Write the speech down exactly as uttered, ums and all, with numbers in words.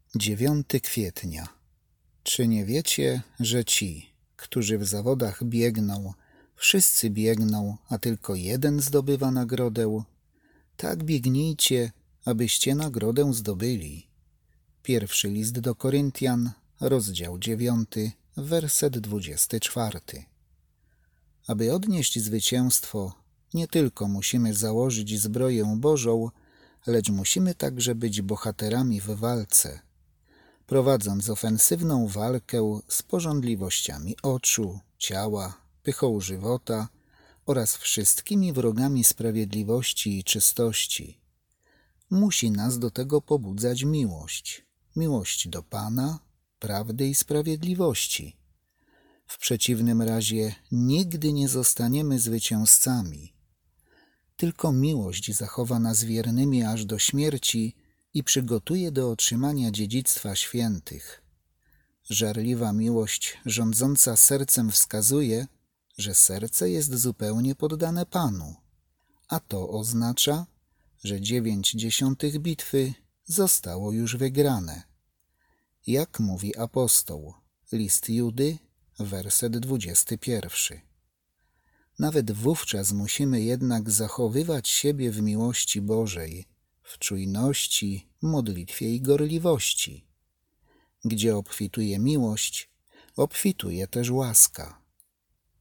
dziewiątego kwietnia. Czy nie wiecie, że ci, którzy w zawodach biegną, wszyscy biegną, a tylko jeden zdobywa nagrodę? Tak biegnijcie, abyście nagrodę zdobyli. Pierwszy list do Koryntian, rozdział dziewiąty, werset dwudziesty czwarty. Aby odnieść zwycięstwo, nie tylko musimy założyć zbroję Bożą, lecz musimy także być bohaterami w walce, prowadząc ofensywną walkę z pożądliwościami oczu, ciała, pychą żywota oraz wszystkimi wrogami sprawiedliwości i czystości. Musi nas do tego pobudzać miłość, miłość do Pana, prawdy i sprawiedliwości. W przeciwnym razie nigdy nie zostaniemy zwycięzcami. Tylko miłość zachowa nas wiernymi aż do śmierci i przygotuje do otrzymania dziedzictwa świętych. Żarliwa miłość rządząca sercem wskazuje, że serce jest zupełnie poddane Panu, a to oznacza, że dziewięć dziesiątych bitwy zostało już wygrane. Jak mówi apostoł, list Judy, werset dwudziesty pierwszy. Nawet wówczas musimy jednak zachowywać siebie w miłości Bożej, w czujności, modlitwie i gorliwości. Gdzie obfituje miłość, obfituje też łaska.